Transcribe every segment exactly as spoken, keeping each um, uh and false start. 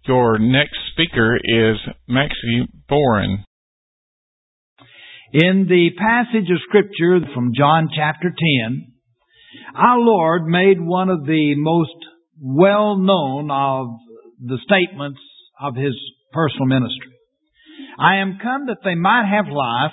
Your next speaker is Maxie Boren. In the passage of Scripture from John chapter ten, our Lord made one of the most well-known of the statements of His personal ministry. I am come that they might have life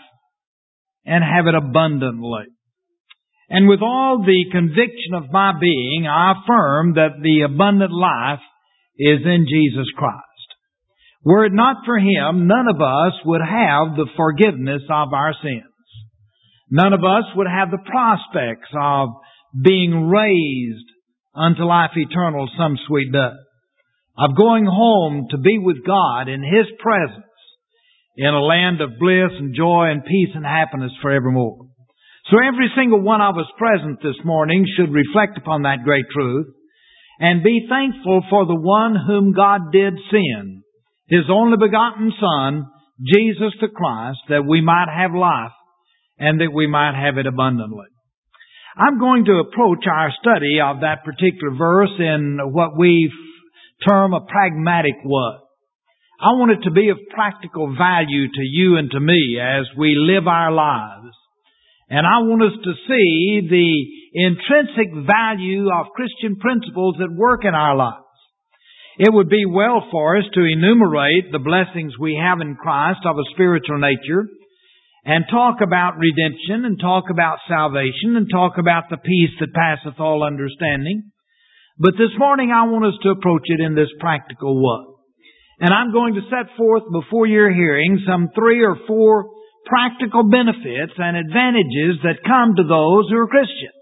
and have it abundantly. And with all the conviction of my being, I affirm that the abundant life is in Jesus Christ. Were it not for Him, none of us would have the forgiveness of our sins. None of us would have the prospects of being raised unto life eternal some sweet day, of going home to be with God in His presence in a land of bliss and joy and peace and happiness forevermore. So every single one of us present this morning should reflect upon that great truth and be thankful for the one whom God did send, His only begotten Son, Jesus the Christ, that we might have life and that we might have it abundantly. I'm going to approach our study of that particular verse in what we term a pragmatic way. I want it to be of practical value to you and to me as we live our lives. And I want us to see the intrinsic value of Christian principles at work in our lives. It would be well for us to enumerate the blessings we have in Christ of a spiritual nature and talk about redemption and talk about salvation and talk about the peace that passeth all understanding. But this morning I want us to approach it in this practical way. And I'm going to set forth before your hearing some three or four practical benefits and advantages that come to those who are Christians.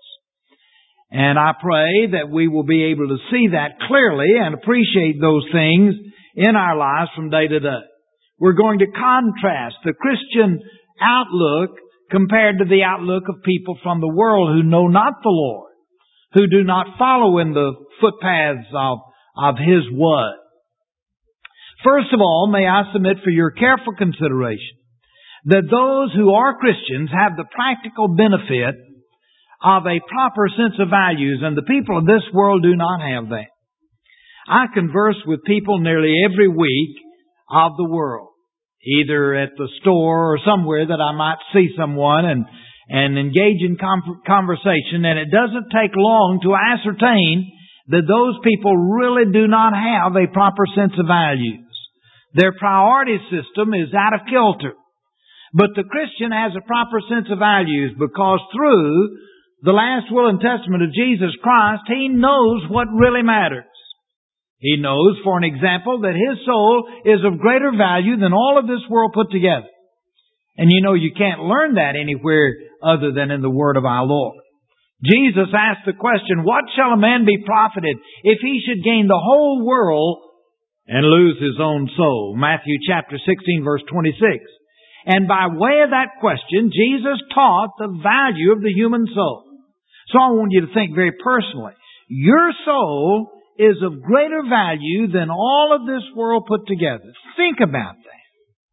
And I pray that we will be able to see that clearly and appreciate those things in our lives from day to day. We're going to contrast the Christian outlook compared to the outlook of people from the world who know not the Lord, who do not follow in the footpaths of, of His way. First of all, may I submit for your careful consideration that those who are Christians have the practical benefit of a proper sense of values, and the people of this world do not have that. I converse with people nearly every week of the world, either at the store or somewhere that I might see someone and, and engage in com- conversation, and it doesn't take long to ascertain that those people really do not have a proper sense of values. Their priority system is out of kilter. But the Christian has a proper sense of values because through the last will and testament of Jesus Christ, he knows what really matters. He knows, for an example, that his soul is of greater value than all of this world put together. And you know, you can't learn that anywhere other than in the Word of our Lord. Jesus asked the question, what shall a man be profited if he should gain the whole world and lose his own soul? Matthew chapter sixteen, verse twenty-six. And by way of that question, Jesus taught the value of the human soul. So I want you to think very personally. Your soul is of greater value than all of this world put together. Think about that.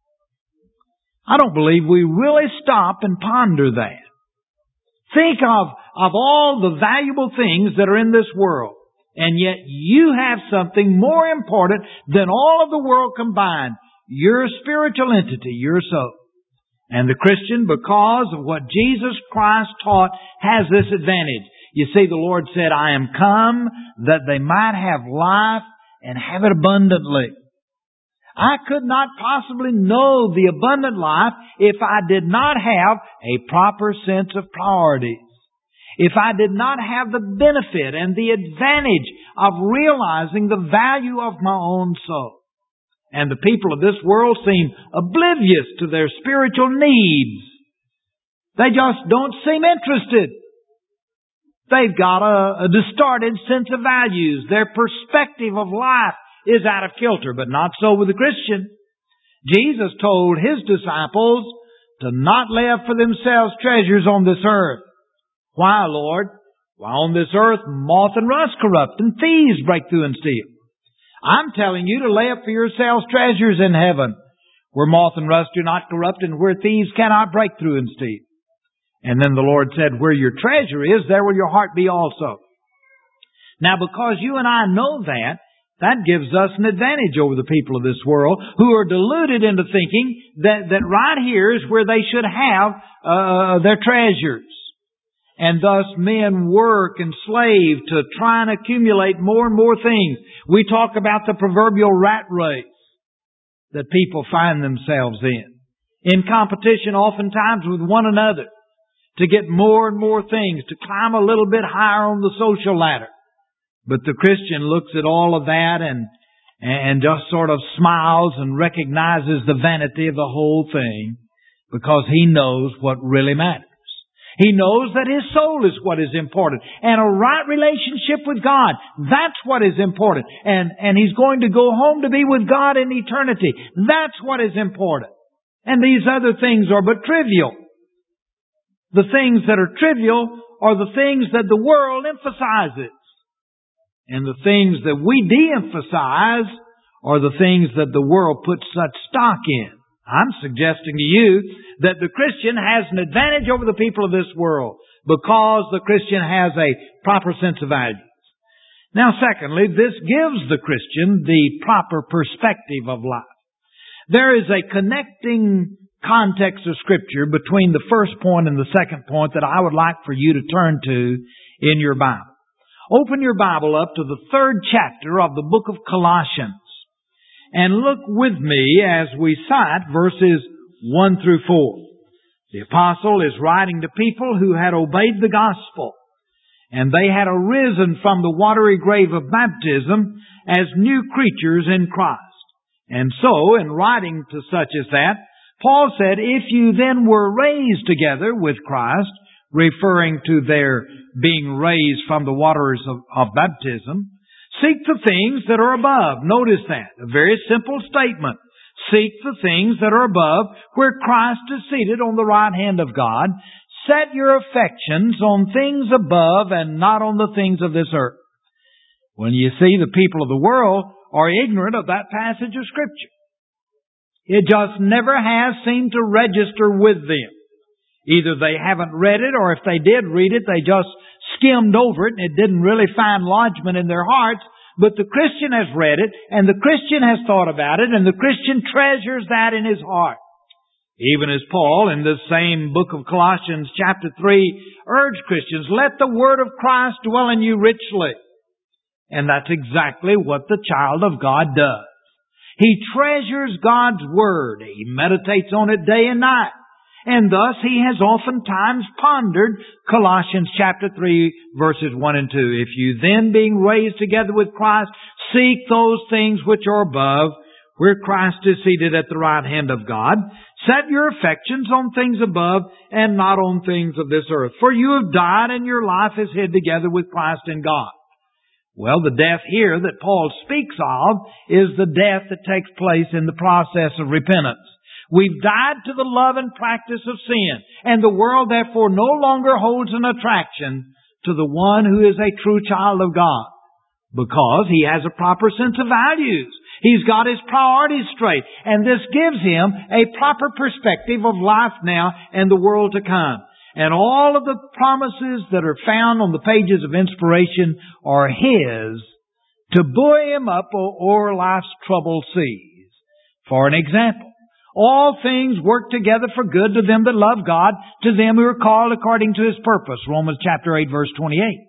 I don't believe we really stop and ponder that. Think of, of all the valuable things that are in this world. And yet you have something more important than all of the world combined. Your spiritual entity, your soul. And the Christian, because of what Jesus Christ taught, has this advantage. You see, the Lord said, I am come that they might have life and have it abundantly. I could not possibly know the abundant life if I did not have a proper sense of priorities. If I did not have the benefit and the advantage of realizing the value of my own soul. And the people of this world seem oblivious to their spiritual needs. They just don't seem interested. They've got a, a distorted sense of values. Their perspective of life is out of kilter, but not so with the Christian. Jesus told His disciples to not lay up for themselves treasures on this earth. Why, Lord? Why, on this earth moth and rust corrupt, and thieves break through and steal. I'm telling you to lay up for yourselves treasures in heaven, where moth and rust do not corrupt, and where thieves cannot break through and steal. And then the Lord said, where your treasure is, there will your heart be also. Now, because you and I know that, That gives us an advantage over the people of this world who are deluded into thinking that, that right here is where they should have uh, their treasures. And thus men work and slave to try and accumulate more and more things. We talk about the proverbial rat race that people find themselves in. In competition oftentimes with one another to get more and more things, to climb a little bit higher on the social ladder. But the Christian looks at all of that and, and just sort of smiles and recognizes the vanity of the whole thing because he knows what really matters. He knows that his soul is what is important. And a right relationship with God, that's what is important. And, and he's going to go home to be with God in eternity. That's what is important. And these other things are but trivial. The things that are trivial are the things that the world emphasizes. And the things that we de-emphasize are the things that the world puts such stock in. I'm suggesting to you that the Christian has an advantage over the people of this world because the Christian has a proper sense of values. Now, secondly, this gives the Christian the proper perspective of life. There is a connecting context of Scripture between the first point and the second point that I would like for you to turn to in your Bible. Open your Bible up to the third chapter of the book of Colossians. And look with me as we cite verses one through four. The apostle is writing to people who had obeyed the gospel, and they had arisen from the watery grave of baptism as new creatures in Christ. And so, in writing to such as that, Paul said, if you then were raised together with Christ, referring to their being raised from the waters of, of baptism, seek the things that are above. Notice that. A very simple statement. Seek the things that are above, where Christ is seated on the right hand of God. Set your affections on things above and not on the things of this earth. When you see the people of the world are ignorant of that passage of Scripture. It just never has seemed to register with them. Either they haven't read it, or if they did read it, they just skimmed over it and it didn't really find lodgment in their hearts. But the Christian has read it, and the Christian has thought about it, and the Christian treasures that in his heart. Even as Paul, in this same book of Colossians chapter three, urged Christians, let the word of Christ dwell in you richly. And that's exactly what the child of God does. He treasures God's word. He meditates on it day and night. And thus he has oftentimes pondered Colossians chapter three verses one and two. If you then, being raised together with Christ, seek those things which are above, where Christ is seated at the right hand of God, set your affections on things above and not on things of this earth. For you have died, and your life is hid together with Christ in God. Well, the death here that Paul speaks of is the death that takes place in the process of repentance. We've died to the love and practice of sin, and the world therefore no longer holds an attraction to the one who is a true child of God, because he has a proper sense of values. He's got his priorities straight, and this gives him a proper perspective of life now and the world to come. And all of the promises that are found on the pages of inspiration are his to buoy him up o'er life's troubled seas. For an example, all things work together for good to them that love God, to them who are called according to His purpose. Romans chapter eight, verse twenty-eight.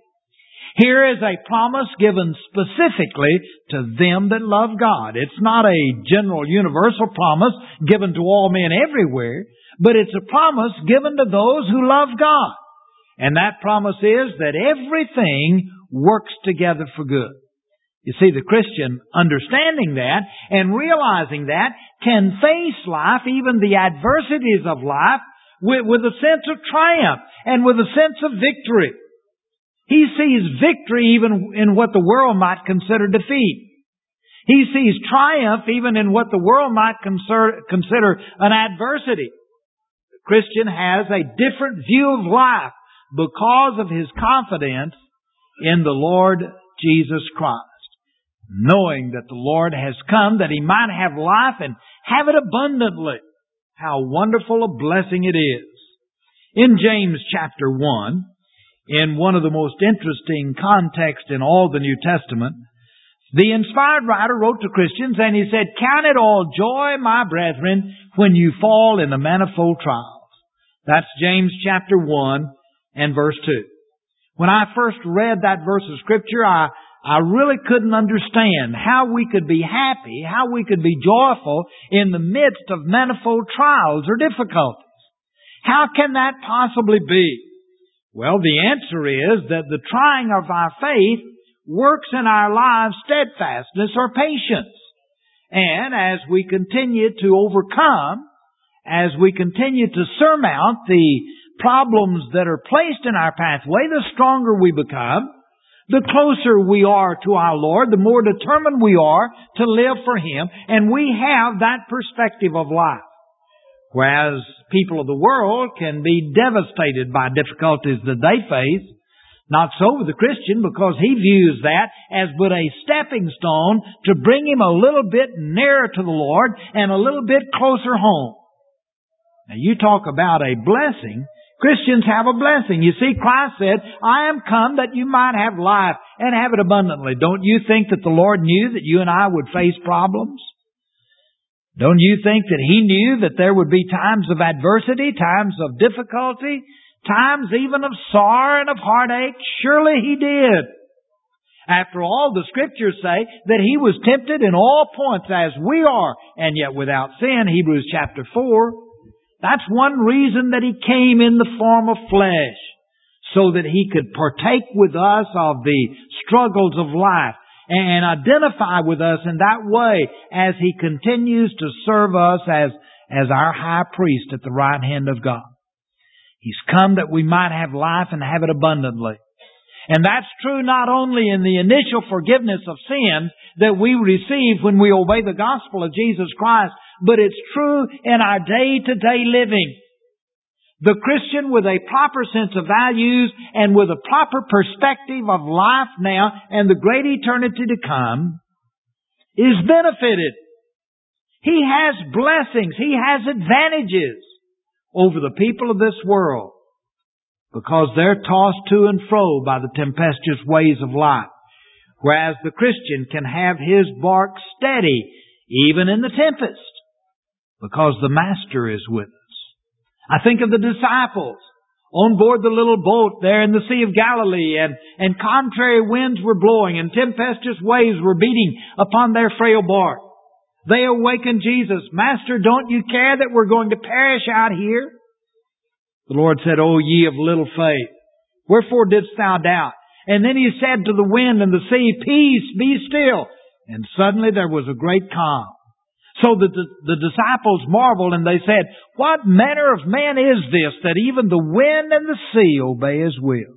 Here is a promise given specifically to them that love God. It's not a general universal promise given to all men everywhere, but it's a promise given to those who love God. And that promise is that everything works together for good. You see, the Christian, understanding that and realizing that, can face life, even the adversities of life, with, with a sense of triumph and with a sense of victory. He sees victory even in what the world might consider defeat. He sees triumph even in what the world might consider, consider an adversity. The Christian has a different view of life because of his confidence in the Lord Jesus Christ, knowing that the Lord has come that he might have life and have it abundantly. How wonderful a blessing it is. In James chapter one, in one of the most interesting contexts in all the New Testament, The inspired writer wrote to Christians and he said, "Count it all joy, my brethren, when you fall into manifold trials." That's James chapter one and verse two. When I first read that verse of Scripture, I, I really couldn't understand how we could be happy, how we could be joyful in the midst of manifold trials or difficulties. How can that possibly be? Well, the answer is that the trying of our faith works in our lives steadfastness or patience. And as we continue to overcome, as we continue to surmount the problems that are placed in our pathway, the stronger we become, the closer we are to our Lord, the more determined we are to live for Him, and we have that perspective of life. Whereas people of the world can be devastated by difficulties that they face, not so with the Christian, because he views that as but a stepping stone to bring him a little bit nearer to the Lord and a little bit closer home. Now you talk about a blessing. Christians have a blessing. You see, Christ said, "I am come that you might have life and have it abundantly." Don't you think that the Lord knew that you and I would face problems? Don't you think that He knew that there would be times of adversity, times of difficulty, times even of sorrow and of heartache? Surely He did. After all, the Scriptures say that He was tempted in all points as we are, and yet without sin, Hebrews chapter four. That's one reason that He came in the form of flesh, so that He could partake with us of the struggles of life and identify with us in that way as He continues to serve us as, as our high priest at the right hand of God. He's come that we might have life and have it abundantly. And that's true not only in the initial forgiveness of sins that we receive when we obey the gospel of Jesus Christ, but it's true in our day-to-day living. The Christian with a proper sense of values and with a proper perspective of life now and the great eternity to come is benefited. He has blessings. He has advantages over the people of this world because they're tossed to and fro by the tempestuous ways of life. Whereas the Christian can have his bark steady even in the tempest because the Master is with us. I think of the disciples on board the little boat there in the Sea of Galilee, and, and contrary winds were blowing and tempestuous waves were beating upon their frail bark. They awakened Jesus. "Master, don't you care that we're going to perish out here?" The Lord said, "O ye of little faith, wherefore didst thou doubt?" And then He said to the wind and the sea, "Peace, be still." And suddenly there was a great calm. So the, the, the disciples marveled and they said, "What manner of man is this that even the wind and the sea obey His will?"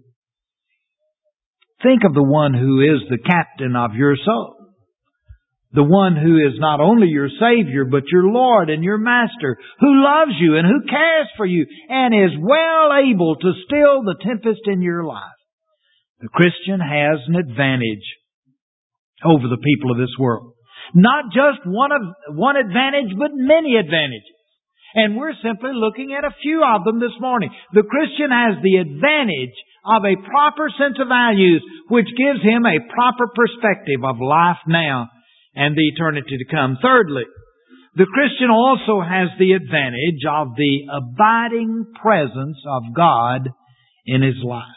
Think of the one who is the captain of your soul. The one who is not only your Savior, but your Lord and your Master, who loves you and who cares for you and is well able to still the tempest in your life. The Christian has an advantage over the people of this world. Not just one of one advantage, but many advantages. And we're simply looking at a few of them this morning. The Christian has the advantage of a proper sense of values, which gives him a proper perspective of life now and the eternity to come. Thirdly, the Christian also has the advantage of the abiding presence of God in his life.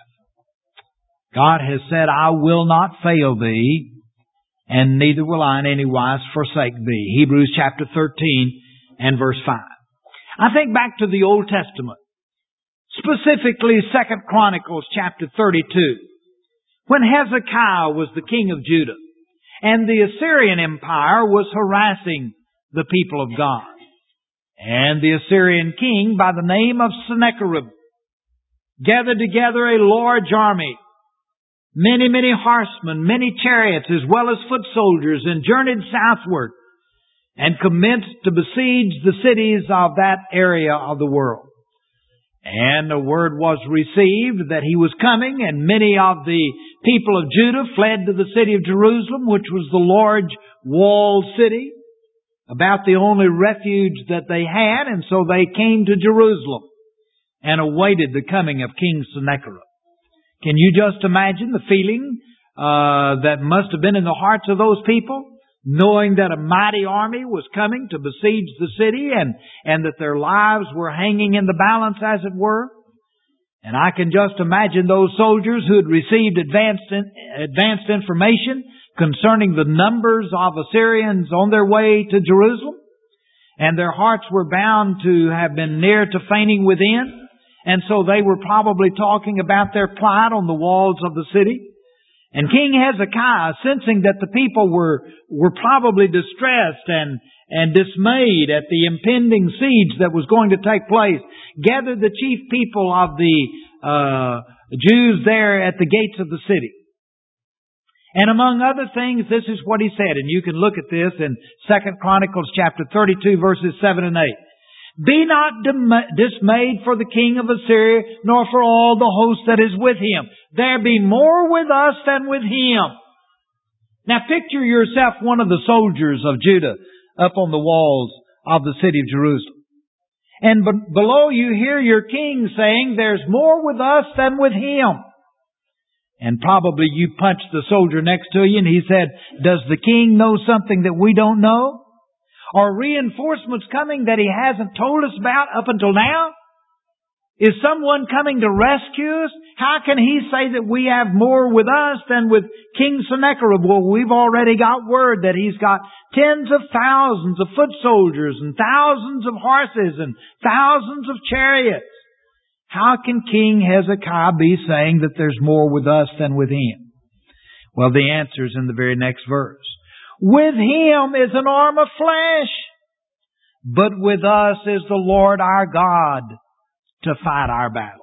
God has said, "I will not fail thee, and neither will I in any wise forsake thee." Hebrews chapter thirteen and verse five. I think back to the Old Testament, specifically Second Chronicles chapter thirty-two, when Hezekiah was the king of Judah, and the Assyrian Empire was harassing the people of God. And the Assyrian king, by the name of Sennacherib, gathered together a large army, many, many horsemen, many chariots, as well as foot soldiers, and journeyed southward and commenced to besiege the cities of that area of the world. And a word was received that he was coming, and many of the people of Judah fled to the city of Jerusalem, which was the large walled city, about the only refuge that they had, and so they came to Jerusalem and awaited the coming of King Sennacherib. Can you just imagine the feeling uh, that must have been in the hearts of those people, knowing that a mighty army was coming to besiege the city and, and that their lives were hanging in the balance, as it were. And I can just imagine those soldiers who had received advanced, advanced information concerning the numbers of Assyrians on their way to Jerusalem. And their hearts were bound to have been near to fainting within. And so they were probably talking about their plight on the walls of the city. And King Hezekiah, sensing that the people were, were probably distressed and, and dismayed at the impending siege that was going to take place, gathered the chief people of the uh, Jews there at the gates of the city. And among other things, this is what he said, and you can look at this in Second Chronicles chapter thirty-two, verses seven and eight. Be not dismayed for the king of Assyria, nor for all the host that is with him. There be more with us than with him. Now picture yourself one of the soldiers of Judah up on the walls of the city of Jerusalem. And be- below you hear your king saying, there's more with us than with him. And probably you punched the soldier next to you and he said, does the king know something that we don't know? Are reinforcements coming that he hasn't told us about up until now? Is someone coming to rescue us? How can he say that we have more with us than with King Sennacherib? Well, we've already got word that he's got tens of thousands of foot soldiers and thousands of horses and thousands of chariots. How can King Hezekiah be saying that there's more with us than with him? Well, the answer is in the very next verse. With him is an arm of flesh, but with us is the Lord our God to fight our battles.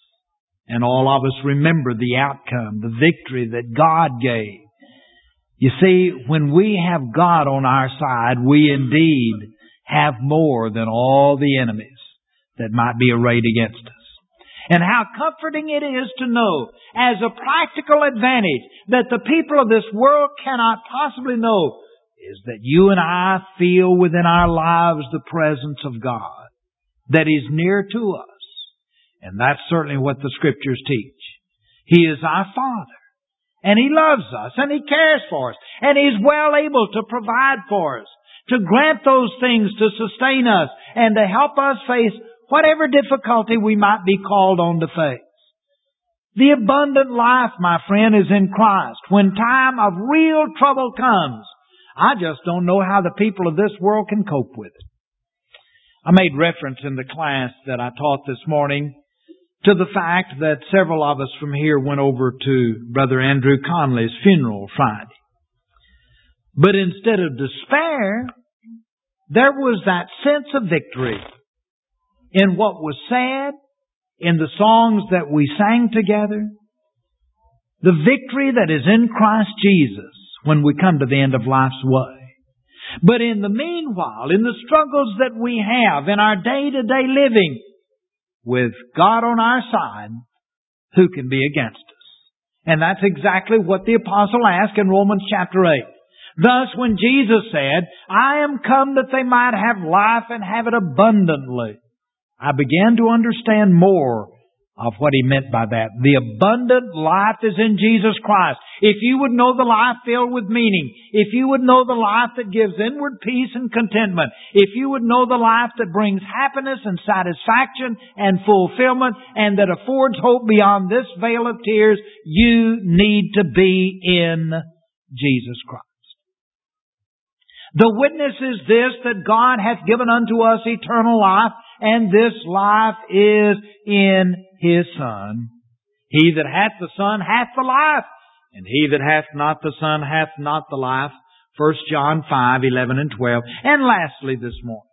And all of us remember the outcome, the victory that God gave. You see, when we have God on our side, we indeed have more than all the enemies that might be arrayed against us. And how comforting it is to know, as a practical advantage, that the people of this world cannot possibly know, is that you and I feel within our lives the presence of God, that is near to us. And that's certainly what the Scriptures teach. He is our Father, and He loves us, and He cares for us, and He's well able to provide for us, to grant those things to sustain us, and to help us face whatever difficulty we might be called on to face. The abundant life, my friend, is in Christ. When time of real trouble comes, I just don't know how the people of this world can cope with it. I made reference in the class that I taught this morning to the fact that several of us from here went over to Brother Andrew Conley's funeral Friday. But instead of despair, there was that sense of victory in what was said, in the songs that we sang together, the victory that is in Christ Jesus when we come to the end of life's way. But in the meanwhile, in the struggles that we have in our day-to-day living, with God on our side, who can be against us? And that's exactly what the apostle asked in Romans chapter eight. Thus, when Jesus said, I am come that they might have life and have it abundantly, I began to understand more of what He meant by that. The abundant life is in Jesus Christ. If you would know the life filled with meaning, if you would know the life that gives inward peace and contentment, if you would know the life that brings happiness and satisfaction and fulfillment and that affords hope beyond this veil of tears, you need to be in Jesus Christ. The witness is this, that God hath given unto us eternal life, and this life is in His Son. He that hath the Son hath the life, and he that hath not the Son hath not the life. First John five, eleven and twelve. And lastly this morning,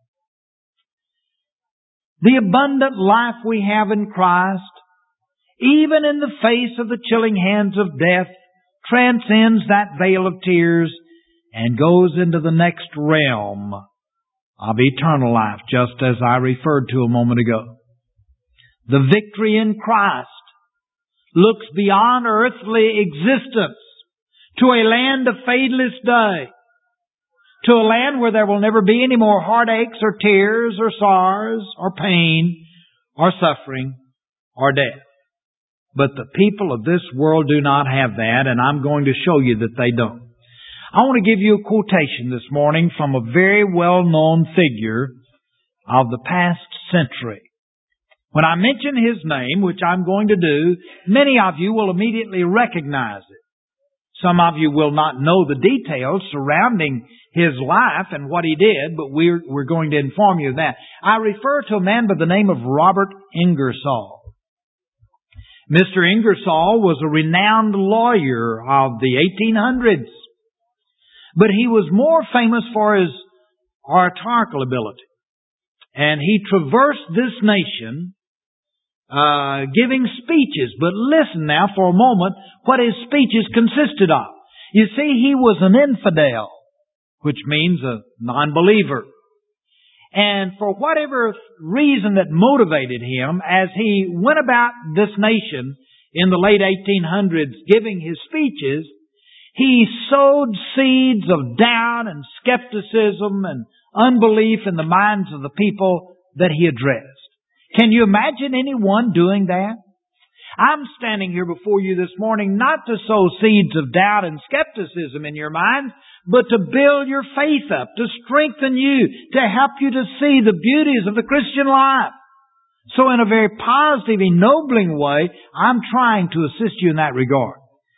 the abundant life we have in Christ, even in the face of the chilling hands of death, transcends that veil of tears and goes into the next realm of eternal life, just as I referred to a moment ago. The victory in Christ looks beyond earthly existence to a land of fadeless day, to a land where there will never be any more heartaches or tears or sorrows or pain or suffering or death. But the people of this world do not have that, and I'm going to show you that they don't. I want to give you a quotation this morning from a very well-known figure of the past century. When I mention his name, which I'm going to do, many of you will immediately recognize it. Some of you will not know the details surrounding his life and what he did, but we're, we're going to inform you of that. I refer to a man by the name of Robert Ingersoll. Mister Ingersoll was a renowned lawyer of the eighteen hundreds, but he was more famous for his oratorical ability. And he traversed this nation uh, giving speeches. But listen now for a moment what his speeches consisted of. You see, he was an infidel, which means a non-believer. And for whatever reason that motivated him, as he went about this nation in the late eighteen hundreds giving his speeches, he sowed seeds of doubt and skepticism and unbelief in the minds of the people that he addressed. Can you imagine anyone doing that? I'm standing here before you this morning not to sow seeds of doubt and skepticism in your minds, but to build your faith up, to strengthen you, to help you to see the beauties of the Christian life. So in a very positive, ennobling way, I'm trying to assist you in that regard.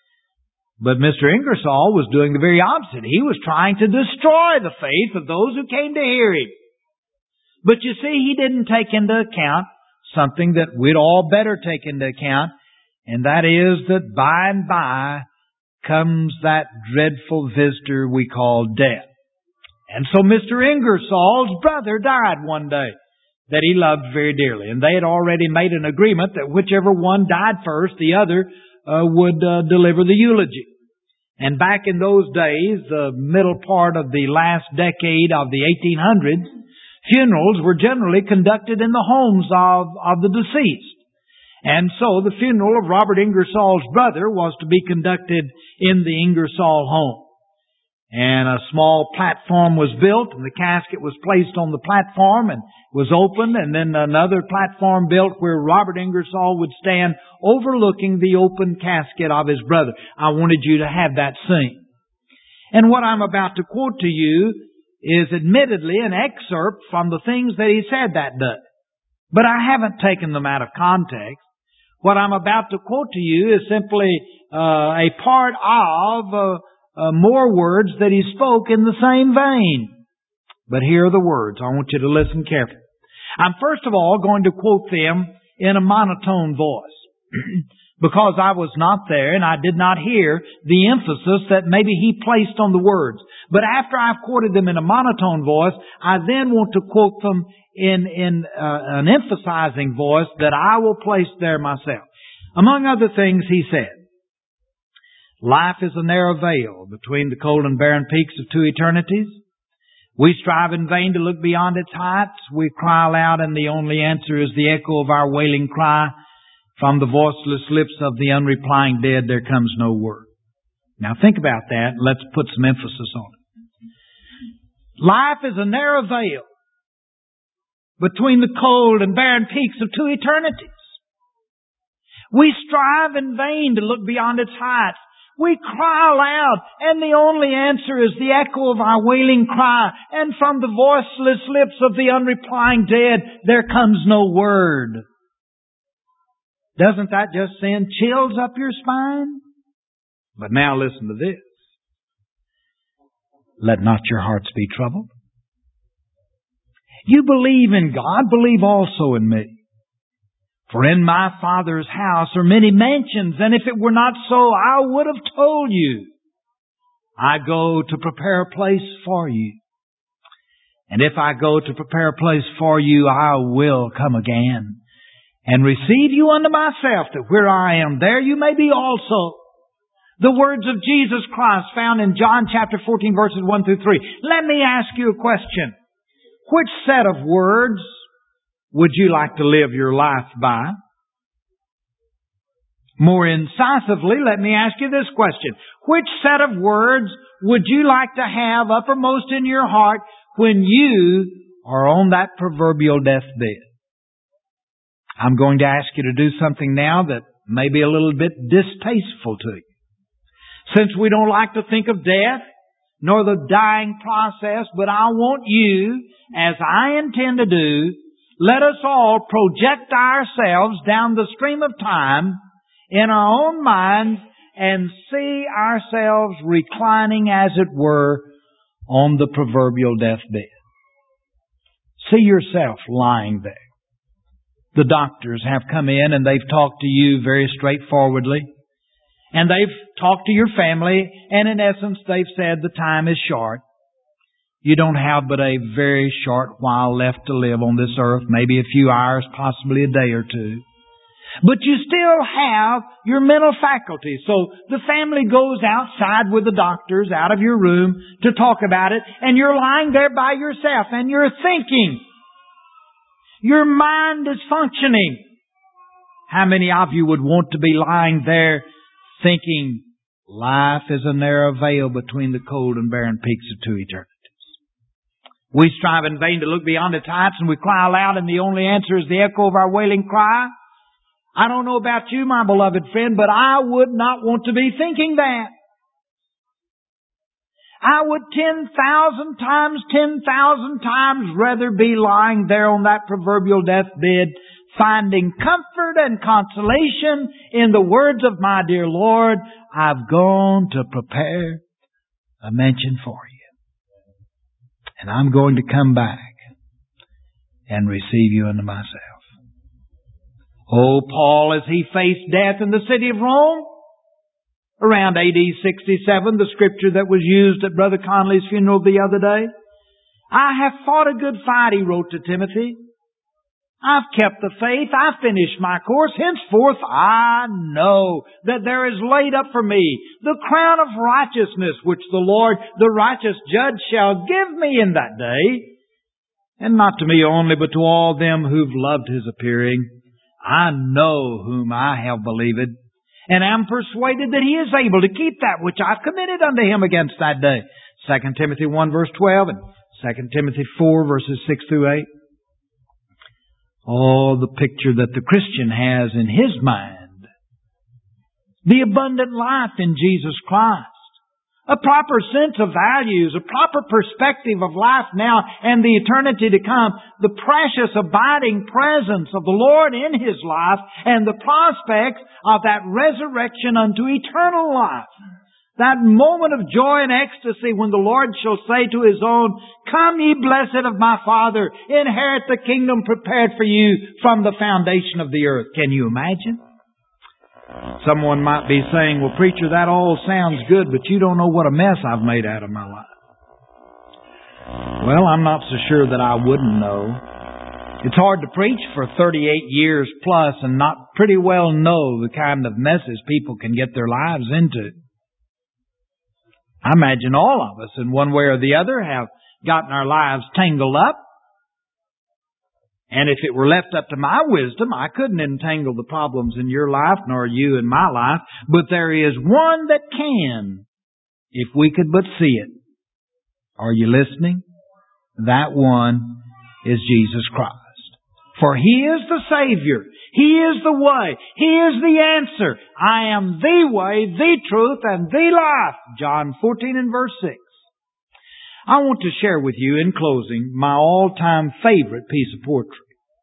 But Mister Ingersoll was doing the very opposite. He was trying to destroy the faith of those who came to hear him. But you see, he didn't take into account something that we'd all better take into account, and that is that by and by comes that dreadful visitor we call death. And so Mister Ingersoll's brother died one day that he loved very dearly. And they had already made an agreement that whichever one died first, the other uh, would uh, deliver the eulogy. And back in those days, the middle part of the last decade of the eighteen hundreds, funerals were generally conducted in the homes of, of the deceased. And so the funeral of Robert Ingersoll's brother was to be conducted in the Ingersoll home. And a small platform was built, and the casket was placed on the platform and was opened, and then another platform built where Robert Ingersoll would stand overlooking the open casket of his brother. I wanted you to have that scene. And what I'm about to quote to you is admittedly an excerpt from the things that he said that day. But I haven't taken them out of context. What I'm about to quote to you is simply uh, a part of uh, uh, more words that he spoke in the same vein. But here are the words. I want you to listen carefully. I'm first of all going to quote them in a monotone voice because I was not there and I did not hear the emphasis that maybe he placed on the words. But after I've quoted them in a monotone voice, I then want to quote them in, in uh, an emphasizing voice that I will place there myself. Among other things, he said, "Life is a narrow veil between the cold and barren peaks of two eternities. We strive in vain to look beyond its heights. We cry aloud, and the only answer is the echo of our wailing cry. From the voiceless lips of the unreplying dead, there comes no word." Now think about that. Let's put some emphasis on it. Life is a narrow veil between the cold and barren peaks of two eternities. We strive in vain to look beyond its heights. We cry aloud, and the only answer is the echo of our wailing cry. And from the voiceless lips of the unreplying dead, there comes no word. Doesn't that just send chills up your spine? But now listen to this. "Let not your hearts be troubled. You believe in God, believe also in me. For in my Father's house are many mansions, and if it were not so, I would have told you. I go to prepare a place for you. And if I go to prepare a place for you, I will come again and receive you unto myself, that where I am, there you may be also." The words of Jesus Christ found in John chapter fourteen, verses one through three. Let me ask you a question. Which set of words would you like to live your life by? More incisively, let me ask you this question. Which set of words would you like to have uppermost in your heart when you are on that proverbial deathbed? I'm going to ask you to do something now that maybe a little bit distasteful to you. Since we don't like to think of death, nor the dying process, but I want you, as I intend to do, let us all project ourselves down the stream of time in our own minds and see ourselves reclining, as it were, on the proverbial deathbed. See yourself lying there. The doctors have come in and they've talked to you very straightforwardly. And they've talked to your family, and in essence they've said the time is short. You don't have but a very short while left to live on this earth, maybe a few hours, possibly a day or two. But you still have your mental faculties. So the family goes outside with the doctors out of your room to talk about it, and you're lying there by yourself and you're thinking. Your mind is functioning. How many of you would want to be lying there thinking, life is a narrow veil between the cold and barren peaks of two eternities? We strive in vain to look beyond its heights, and we cry aloud, and the only answer is the echo of our wailing cry. I don't know about you, my beloved friend, but I would not want to be thinking that. I would ten thousand times, ten thousand times rather be lying there on that proverbial deathbed, finding comfort and consolation in the words of my dear Lord, I've gone to prepare a mansion for you. And I'm going to come back and receive you unto myself. Oh, Paul, as he faced death in the city of Rome, around A D sixty-seven, the scripture that was used at Brother Conley's funeral the other day, I have fought a good fight, he wrote to Timothy. I've kept the faith. I've finished my course. Henceforth, I know that there is laid up for me the crown of righteousness, which the Lord, the righteous judge, shall give me in that day. And not to me only, but to all them who've loved His appearing. I know whom I have believed, and am persuaded that He is able to keep that which I've committed unto Him against that day. Second Timothy one verse twelve and Second Timothy four verses six through eight. Oh, the picture that the Christian has in his mind. The abundant life in Jesus Christ. A proper sense of values, a proper perspective of life now and the eternity to come. The precious abiding presence of the Lord in his life and the prospects of that resurrection unto eternal life. That moment of joy and ecstasy when the Lord shall say to His own, come ye blessed of my Father, inherit the kingdom prepared for you from the foundation of the earth. Can you imagine? Someone might be saying, well, preacher, that all sounds good, but you don't know what a mess I've made out of my life. Well, I'm not so sure that I wouldn't know. It's hard to preach for thirty-eight years plus and not pretty well know the kind of messes people can get their lives into. I imagine all of us, in one way or the other, have gotten our lives tangled up. And if it were left up to my wisdom, I couldn't entangle the problems in your life, nor you in my life. But there is one that can, if we could but see it. Are you listening? That one is Jesus Christ. For He is the Savior. He is the way. He is the answer. I am the way, the truth, and the life. John fourteen and verse six. I want to share with you, in closing, my all-time favorite piece of poetry.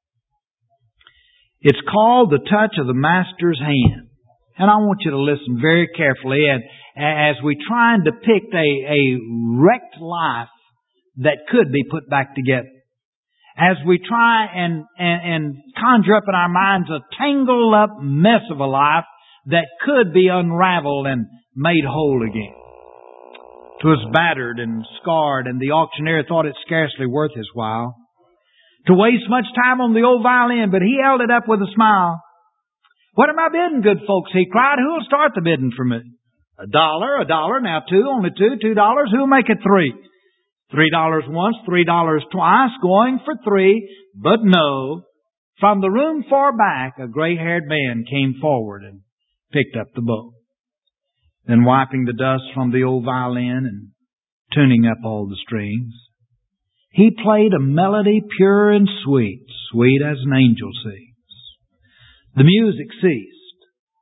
It's called The Touch of the Master's Hand. And I want you to listen very carefully and as we try and depict a, a wrecked life that could be put back together. As we try and, and, and conjure up in our minds a tangled up mess of a life that could be unraveled and made whole again. 'Twas battered and scarred, and the auctioneer thought it scarcely worth his while to waste much time on the old violin, but he held it up with a smile. What am I bidding, good folks? He cried. Who'll start the bidding for me? A dollar, a dollar, now two, only two, two dollars. Who'll make it three? Three dollars once, three dollars twice, going for three. But no, from the room far back, a gray-haired man came forward and picked up the bow. Then wiping the dust from the old violin and tuning up all the strings, he played a melody pure and sweet, sweet as an angel sings. The music ceased.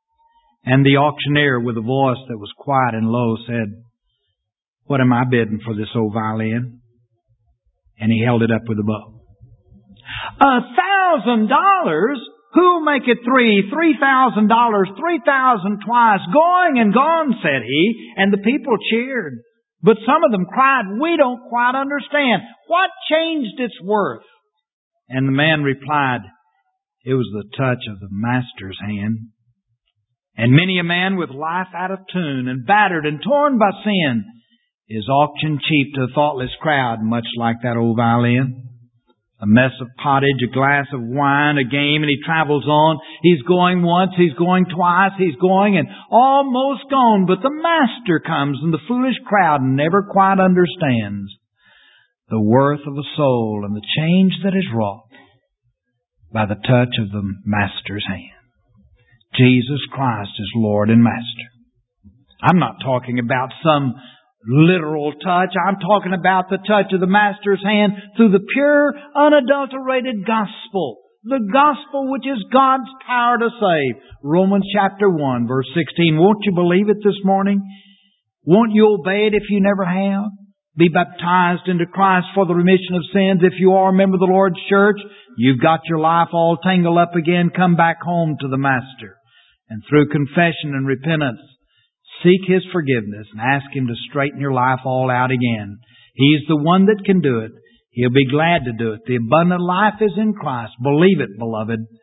And the auctioneer, with a voice that was quiet and low, said, "What am I bidding for this old violin?" And he held it up with a bow. "A thousand dollars? Who'll make it three? Three thousand dollars? Three thousand twice? Going and gone," said he. And the people cheered. But some of them cried, "We don't quite understand. What changed its worth?" And the man replied, "It was the touch of the Master's hand." And many a man with life out of tune and battered and torn by sin is auctioned cheap to a thoughtless crowd, much like that old violin. A mess of pottage, a glass of wine, a game, and he travels on. He's going once, he's going twice, he's going and almost gone. But the Master comes and the foolish crowd never quite understands the worth of a soul and the change that is wrought by the touch of the Master's hand. Jesus Christ is Lord and Master. I'm not talking about some literal touch. I'm talking about the touch of the Master's hand through the pure, unadulterated gospel. The gospel which is God's power to save. Romans chapter one, verse sixteen. Won't you believe it this morning? Won't you obey it if you never have? Be baptized into Christ for the remission of sins. If you are a member of the Lord's church, you've got your life all tangled up again. Come back home to the Master. And through confession and repentance, seek His forgiveness and ask Him to straighten your life all out again. He's the one that can do it. He'll be glad to do it. The abundant life is in Christ. Believe it, beloved.